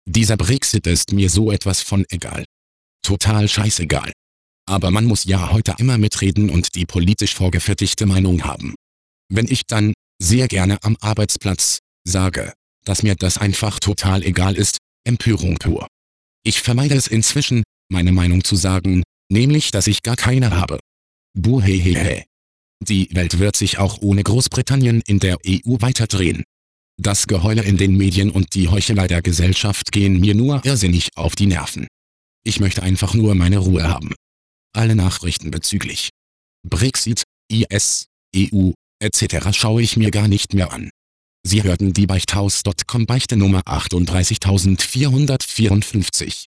Dieser Brexit ist mir so etwas von egal. Total scheißegal. Aber man muss ja heute immer mitreden und die politisch vorgefertigte Meinung haben. Wenn ich dann, sehr gerne am Arbeitsplatz, sage, dass mir das einfach total egal ist, Empörung pur. Ich vermeide es inzwischen, meine Meinung zu sagen, nämlich dass ich gar keine habe. Buhehehe. Die Welt wird sich auch ohne Großbritannien in der EU weiterdrehen. Das Geheule in den Medien und die Heuchelei der Gesellschaft gehen mir nur irrsinnig auf die Nerven. Ich möchte einfach nur meine Ruhe haben. Alle Nachrichten bezüglich Brexit, IS, EU, etc. schaue ich mir gar nicht mehr an. Sie hörten die Beichthaus.com Beichte Nummer 38454.